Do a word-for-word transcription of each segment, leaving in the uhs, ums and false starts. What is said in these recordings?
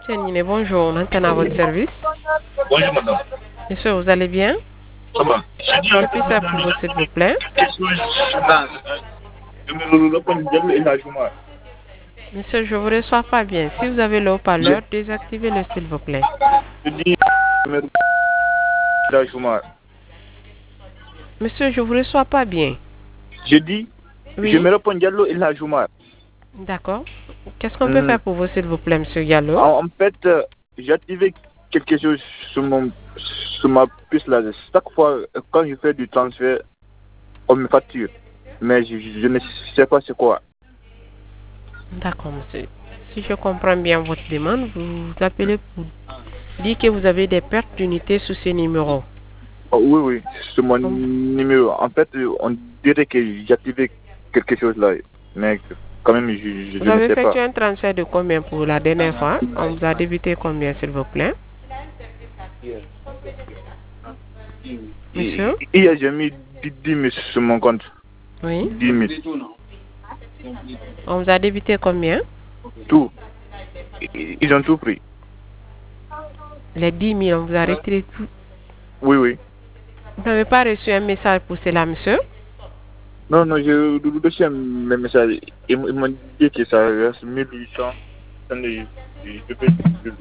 M. Bonjour, on entend à votre service. Bonjour madame. Monsieur, vous allez bien? Ça va. Que puis-je faire pour vous, s'il vous plaît? Monsieur, je ne vous reçois pas bien. Si vous avez le haut-parleur, désactivez-le, s'il vous plaît. Monsieur, je ne vous reçois pas bien. Je dis, oui. Je me réponds Diallo et la Joumar. D'accord. Qu'est-ce qu'on peut mmh. faire pour vous, s'il vous plaît, monsieur Diallo? En, en fait, euh, j'ai activé quelque chose sur, mon, sur ma puce là. Chaque fois, quand je fais du transfert, on me facture. Mais je, je ne sais pas c'est quoi. D'accord, monsieur. Si je comprends bien votre demande, vous vous appelez pour dire que vous avez des pertes d'unités sous ce numéro. Oh, oui, oui, c'est mon Comme... numéro. En fait, on dirait que j'ai activé quelque chose là. Mais quand même, je, je vous ne avez sais pas. Vous avez effectué un transfert de combien pour la dernière fois? On vous a débuté combien, s'il vous plaît? Monsieur? Hier, j'ai mis dix mille sur mon compte. Oui. dix mille. On vous a débuté combien? Tout. Ils ont tout pris. Les dix mille, on vous a retiré tout? Oui, oui. Vous n'avez pas reçu un message pour cela, monsieur? Non, non, j'ai reçu un message. Ils m'ont dit que ça reste mille huit cents. Attendez, je peux...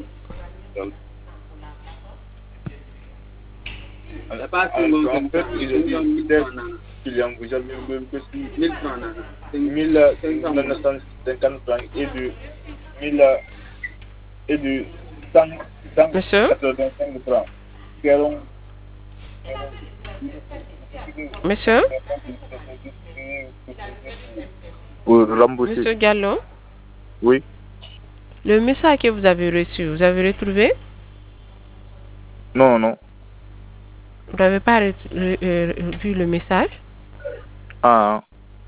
En fait, ils ont dit qu'il y a mille neuf cent cinquante francs et de mille et de cent quatre-vingt-cinq francs. Monsieur? Monsieur Gallo? Oui. Le message que vous avez reçu, vous avez retrouvé? Non, non. Vous n'avez pas re euh, vu le message? Ah.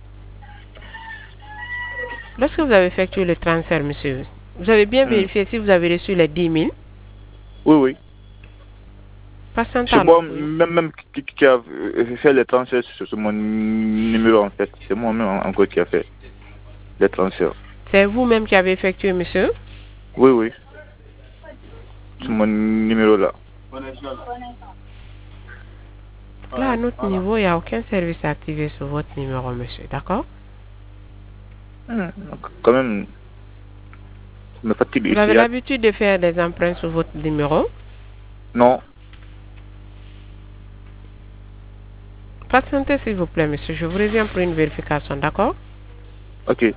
Lorsque vous avez effectué le transfert, monsieur, vous avez bien hmm. vérifié si vous avez reçu les dix mille? Oui, oui. Patientez. C'est moi même, même qui, qui a fait les transferts sur mon numéro en fait. C'est moi-même encore qui a fait les transferts. C'est vous-même qui avez effectué, monsieur? Oui, oui. C'est mon numéro là. Là, à notre niveau, il n'y a aucun service activé sur votre numéro, monsieur. D'accord? Mmh, quand même, me fatigue. Vous avez l'habitude de faire des emprunts sur votre numéro? Non. Patientez, s'il vous plaît, monsieur. Je vous reviens pour une vérification, d'accord? Ok.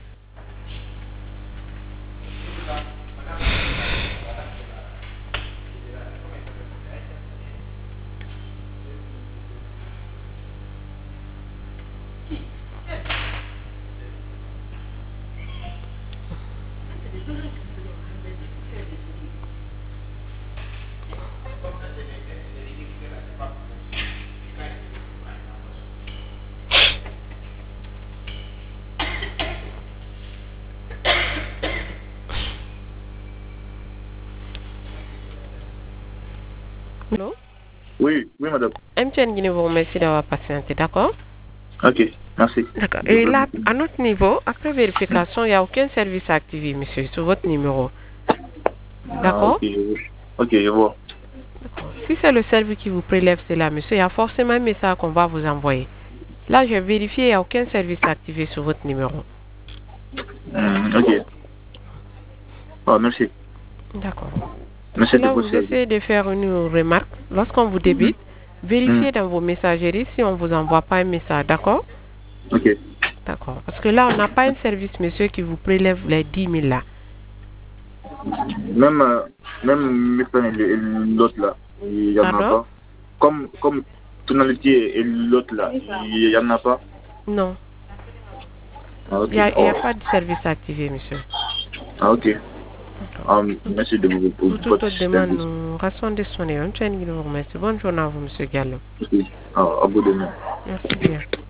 Allô? Oui, oui, madame. M T N Guinée vous remercie d'avoir patienté, d'accord? Ok, merci. D'accord. Et là, à notre niveau, après vérification, il n'y a aucun service activé, monsieur, sur votre numéro. D'accord? Ah, ok, ok, je vois. Si c'est le service qui vous prélève cela, monsieur, il y a forcément un message qu'on va vous envoyer. Là, j'ai vérifié, il n'y a aucun service activé sur votre numéro. Mmh, ok. Ah, merci. D'accord. Merci Là, de vous essayez de faire une remarque. Lorsqu'on vous débite, mmh. vérifiez mmh. dans vos messageries si on ne vous envoie pas un message, d'accord? Ok. D'accord. Parce que là, on n'a pas un service, monsieur, qui vous prélève les dix mille là. Même, euh, même l'autre là, il n'y en Pardon? a pas. Comme, comme tonalité et l'autre là, il n'y en a pas. Non. Ah, okay. Il n'y a, oh. a pas de service activé, monsieur. Ah, ok. Um, merci de vous. Pour toute autre demande, nous restons disponibles. Bonne journée à vous, monsieur Gallo. Merci. Ah, à vous de même. Merci bien.